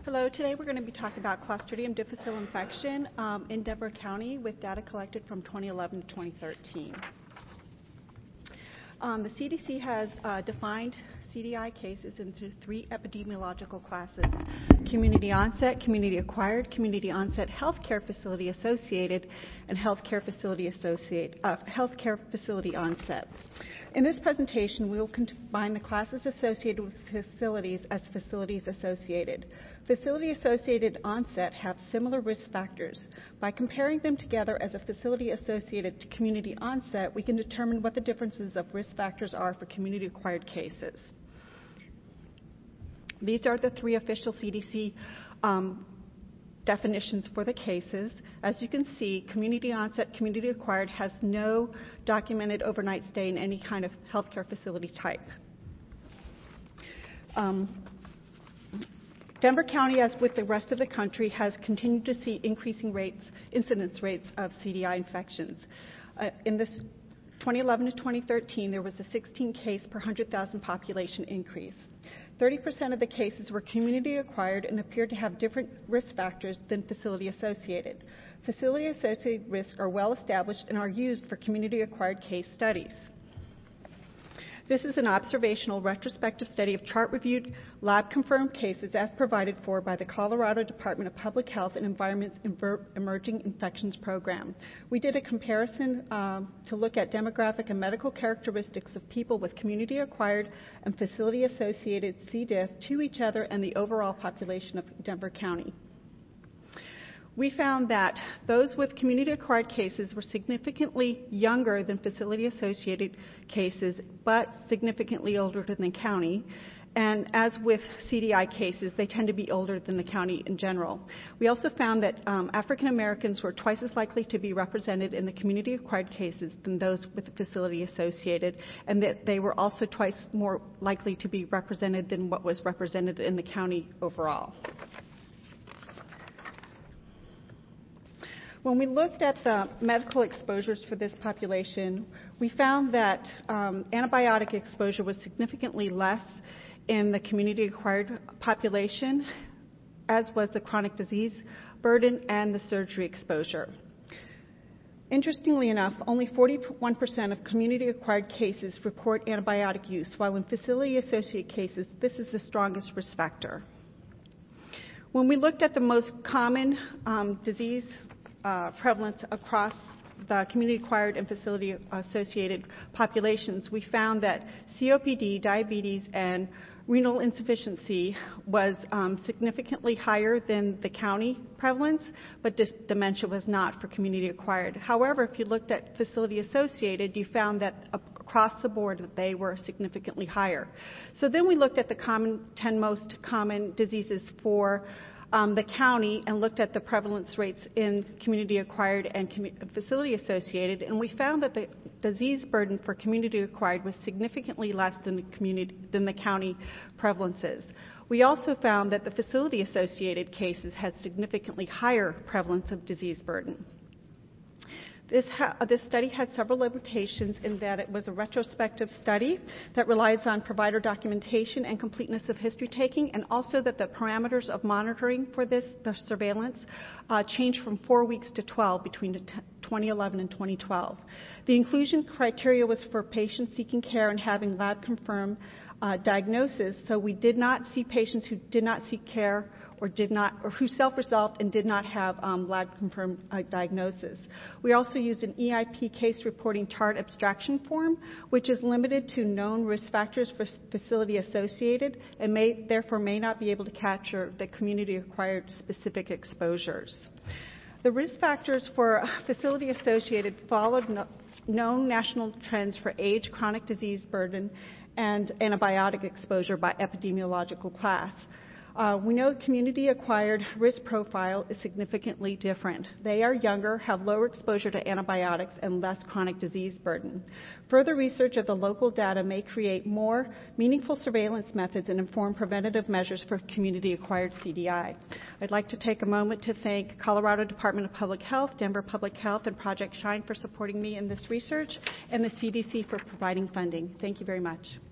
Hello, today we're going to be talking about Clostridium difficile infection in Denver County with data collected from 2011 to 2013. The CDC has defined CDI cases into three epidemiological classes: community onset, community acquired, community onset healthcare facility associated, and healthcare facility onset. In this presentation, we will combine the classes associated with facilities as facilities associated. Facility associated onset have similar risk factors. By comparing them together as a facility associated to community onset, we can determine what the differences of risk factors are for community acquired cases. These are the three official CDC definitions for the cases. As you can see, community onset, community acquired has no documented overnight stay in any kind of healthcare facility type. Denver County, as with the rest of the country, has continued to see increasing incidence rates of CDI infections. In this 2011 to 2013, there was a 16 case per 100,000 population increase. 30% of the cases were community acquired and appeared to have different risk factors than facility associated. Facility associated risks are well established and are used for community acquired case studies. This is an observational retrospective study of chart-reviewed, lab-confirmed cases as provided for by the Colorado Department of Public Health and Environment's Emerging Infections Program. We did a comparison to look at demographic and medical characteristics of people with community-acquired and facility-associated C. diff to each other and the overall population of Denver County. We found that those with community-acquired cases were significantly younger than facility-associated cases, but significantly older than the county. And as with CDI cases, they tend to be older than the county in general. We also found that African Americans were twice as likely to be represented in the community-acquired cases than those with facility-associated, and that they were also twice more likely to be represented than what was represented in the county overall. When we looked at the medical exposures for this population, we found that antibiotic exposure was significantly less in the community-acquired population, as was the chronic disease burden and the surgery exposure. Interestingly enough, only 41% of community-acquired cases report antibiotic use, while in facility-associated cases, this is the strongest risk factor. When we looked at the most common disease prevalence across the community-acquired and facility-associated populations, we found that COPD, diabetes, and renal insufficiency was significantly higher than the county prevalence, but dementia was not for community-acquired. However, if you looked at facility-associated, you found that across the board that they were significantly higher. So then we looked at the 10 most common diseases for the county and looked at the prevalence rates in community-acquired and facility-associated, and we found that the disease burden for community-acquired was significantly less than the county prevalences. We also found that the facility-associated cases had significantly higher prevalence of disease burden. This study had several limitations in that it was a retrospective study that relies on provider documentation and completeness of history taking, and also that the parameters of monitoring for the surveillance changed from 4 weeks to 12 between 2011 and 2012. The inclusion criteria was for patients seeking care and having lab-confirmed diagnosis, so we did not see patients who did not seek care or who self-resolved and did not have lab-confirmed diagnosis. We also used an EIP case reporting chart abstraction form, which is limited to known risk factors for facility-associated and therefore may not be able to capture the community-acquired specific exposures. The risk factors for facility-associated followed known national trends for age, chronic disease burden, and antibiotic exposure by epidemiological class. We know community-acquired risk profile is significantly different. They are younger, have lower exposure to antibiotics, and less chronic disease burden. Further research of the local data may create more meaningful surveillance methods and inform preventative measures for community-acquired CDI. I'd like to take a moment to thank Colorado Department of Public Health, Denver Public Health, and Project Shine for supporting me in this research, and the CDC for providing funding. Thank you very much.